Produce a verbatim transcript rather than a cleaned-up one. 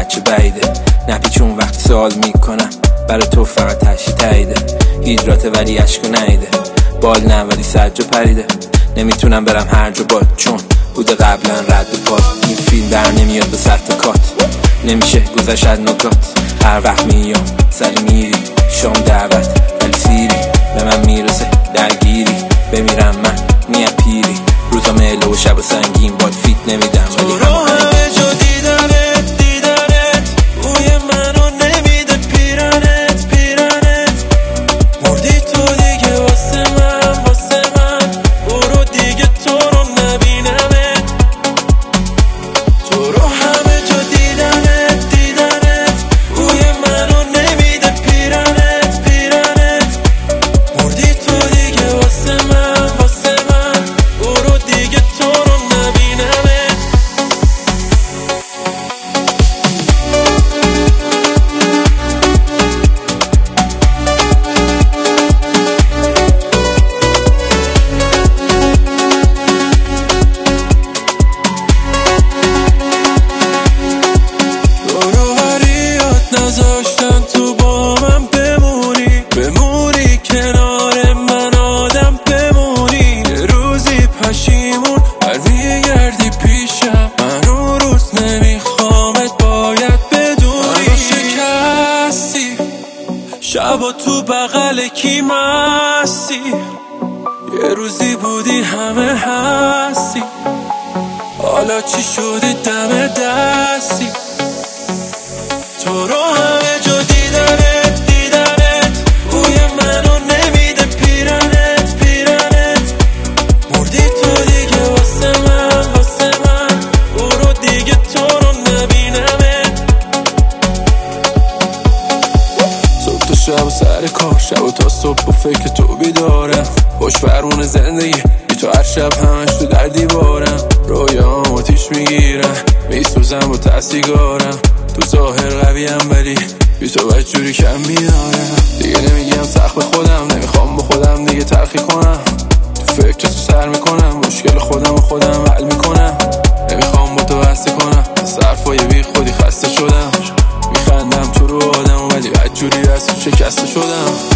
بچه بعیده نپیچون وقتی سوال میکنم برای تو فقط تشی تاییده هیدراته ولی عشق نیده بال نه ولی سجا پریده نمیتونم برم هر جا باد چون بوده قبلا رد و پاد این فیلم در نمیاد به سطح کات نمیشه گذشت نکات هر وقت میام سری میری شام دعوت ولی سیری به من میرسه درگیری بمیرم من نیم پیری روزا مهله و شب و سنگین باد فیت نمیدم ولی تو رو همه جا دیدنت دیدنت بوی منو نمیده پیرنت پیرنت مردی تو دیگه واسه من واسه من برو دیگه تو رو نبینمت تو رو همه جا دیدنت دیدنت بوی منو نمیده پیرنت پیرنت مردی تو دیگه واسه من واسه من برو دیگه تو رو نبینمت نذاشتن تو با من بمونی بمونی کنار من آدم بمونی یه روزی پشیمون برمیگردی پیشم من رو روز نمیخوامت باید بدونی منو شکستی شبا تو بغل کی مستی یه روزی بودی همه هستی حالا چی شدی دم دستی تو رو همه جا دیدنت دیدنت بوی منو نمیده پیرنت پیرنت مردی تو دیگه واسه من واسه من برو دیگه تو رو نبینمت صبح تا شب و سر کار شب و تا صبح و فکر تو بیدارم خوش فرمون زندگی بی تو هر شب همش تو در دیوارم رویام آتیش میگیرم میسوزم و تسیگارم تو ظاهر قویم ولی بی تو بدجوری کم میارم دیگه نمیگم سخت به خودم نمیخوام با خودم دیگه تلخی کنم تو فکر تو سر میکنم مشکل خودم و خودم حل میکنم نمیخوام با تو بسته کنم صرفای بی خودی خسته شدم میخندم تو رو آدم ولی بدجوری دست شکسته شدم